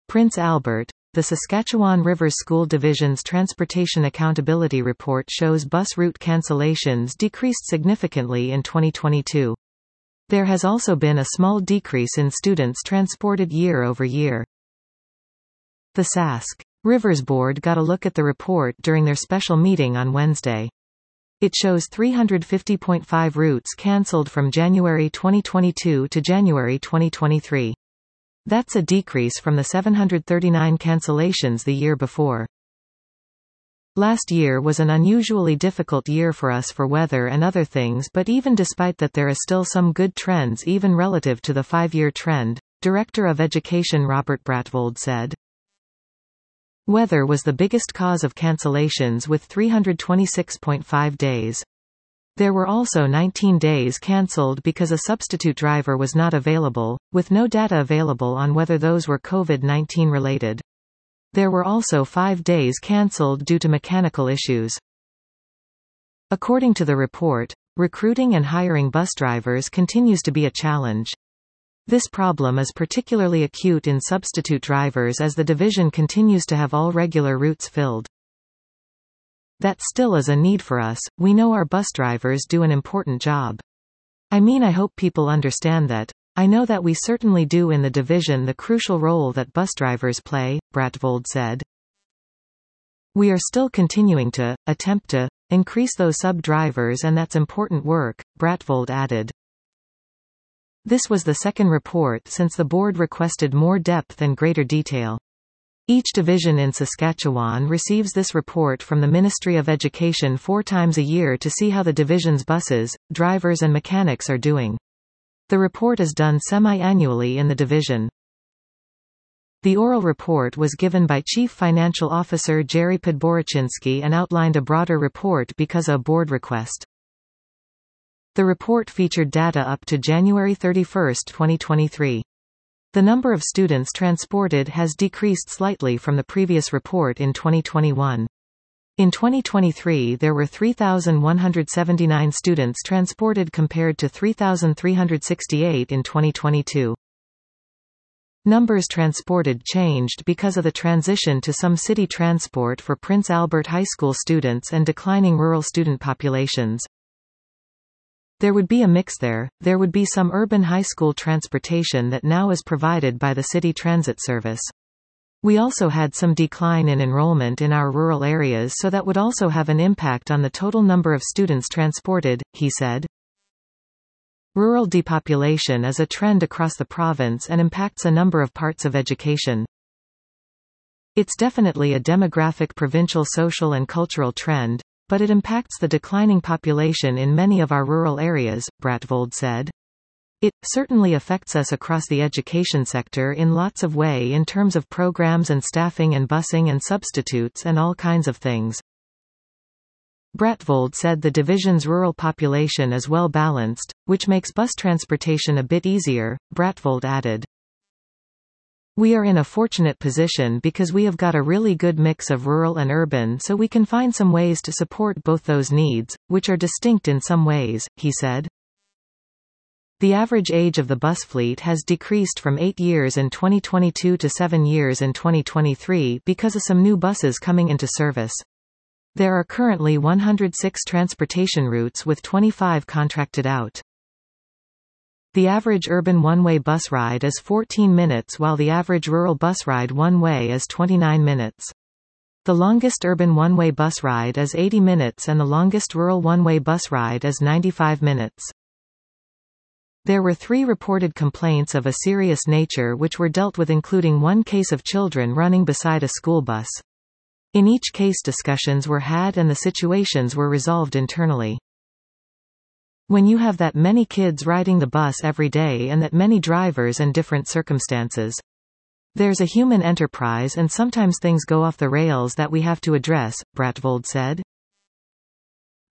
Prince Albert. The Saskatchewan Rivers School Division's Transportation Accountability Report shows bus route cancellations decreased significantly in 2022. There has also been a small decrease in students transported year over year. The Sask Rivers Board got a look at the report during their special meeting on Wednesday. It shows 350.5 routes cancelled from January 2022 to January 2023. That's a decrease from the 739 cancellations the year before. Last year was an unusually difficult year for us for weather and other things, but even despite that there is still some good trends even relative to the 5-year trend, Director of Education Robert Bratvold said. Weather was the biggest cause of cancellations with 326.5 days. There were also 19 days cancelled because a substitute driver was not available, with no data available on whether those were COVID-19 related. There were also 5 days cancelled due to mechanical issues. According to the report, recruiting and hiring bus drivers continues to be a challenge. This problem is particularly acute in substitute drivers as the division continues to have all regular routes filled. That still is a need for us. We know our bus drivers do an important job. I hope people understand that. I know that we certainly do in the division the crucial role that bus drivers play, Bratvold said. We are still continuing to attempt to increase those sub-drivers, and that's important work, Bratvold added. This was the second report since the board requested more depth and greater detail. Each division in Saskatchewan receives this report from the Ministry of Education 4 times a year to see how the division's buses, drivers and mechanics are doing. The report is done semi-annually in the division. The oral report was given by Chief Financial Officer Jerry Podboryczynski and outlined a broader report because of a board request. The report featured data up to January 31, 2023. The number of students transported has decreased slightly from the previous report in 2021. In 2023 there were 3,179 students transported compared to 3,368 in 2022. Numbers transported changed because of the transition to some city transport for Prince Albert High School students and declining rural student populations. There would be a mix there. There would be some urban high school transportation that now is provided by the city transit service. We also had some decline in enrollment in our rural areas, so that would also have an impact on the total number of students transported, he said. Rural depopulation is a trend across the province and impacts a number of parts of education. It's definitely a demographic provincial social and cultural trend, but it impacts the declining population in many of our rural areas, Bratvold said. It certainly affects us across the education sector in lots of ways in terms of programs and staffing and busing and substitutes and all kinds of things. Bratvold said the division's rural population is well balanced, which makes bus transportation a bit easier, Bratvold added. We are in a fortunate position because we have got a really good mix of rural and urban, so we can find some ways to support both those needs, which are distinct in some ways, he said. The average age of the bus fleet has decreased from 8 years in 2022 to 7 years in 2023 because of some new buses coming into service. There are currently 106 transportation routes with 25 contracted out. The average urban one-way bus ride is 14 minutes while the average rural bus ride one-way is 29 minutes. The longest urban one-way bus ride is 80 minutes and the longest rural one-way bus ride is 95 minutes. There were 3 reported complaints of a serious nature which were dealt with, including 1 case of children running beside a school bus. In each case discussions were had and the situations were resolved internally. When you have that many kids riding the bus every day and that many drivers and different circumstances, there's a human enterprise and sometimes things go off the rails that we have to address, Bratvold said.